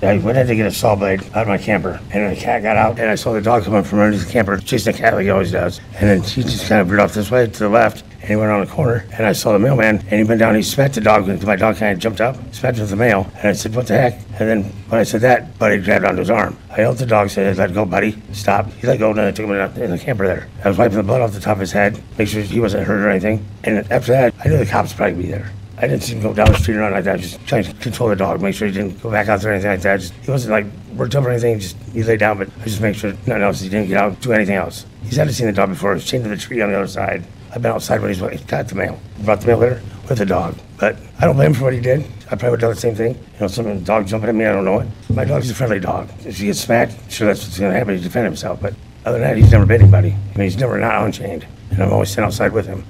I went in to get a saw blade out of my camper, and the cat got out, and I saw the dog coming from underneath the camper, chasing the cat like he always does. And then he just kind of veered off this way to the left, and he went around the corner, and I saw the mailman, and he went down, he smacked the dog, and my dog kind of jumped up, smacked with the mail, and I said, what the heck? And then when I said that, Buddy grabbed onto his arm. I yelled at the dog, said, let go, Buddy, stop. He let go, and then I took him in the camper there. I was wiping the blood off the top of his head, make sure he wasn't hurt or anything. And after that, I knew the cops would probably be there. I didn't see him go down the street or anything like that. I was just trying to control the dog, make sure he didn't go back out there or anything like that. He wasn't like worked up or anything, he lay down, but I just make sure nothing else, he didn't get out, do anything else. He's hadn't seen the dog before. He was chained to the tree on the other side. I've been outside when he got the mail. Brought the mail with the dog. But I don't blame him for what he did. I probably would have done the same thing. Some dog jumping at me, I don't know it. My dog's a friendly dog. If he gets smacked, sure that's what's going to happen. He defend himself. But other than that, he's never bit anybody. He's never not unchained. And I'm always sitting outside with him.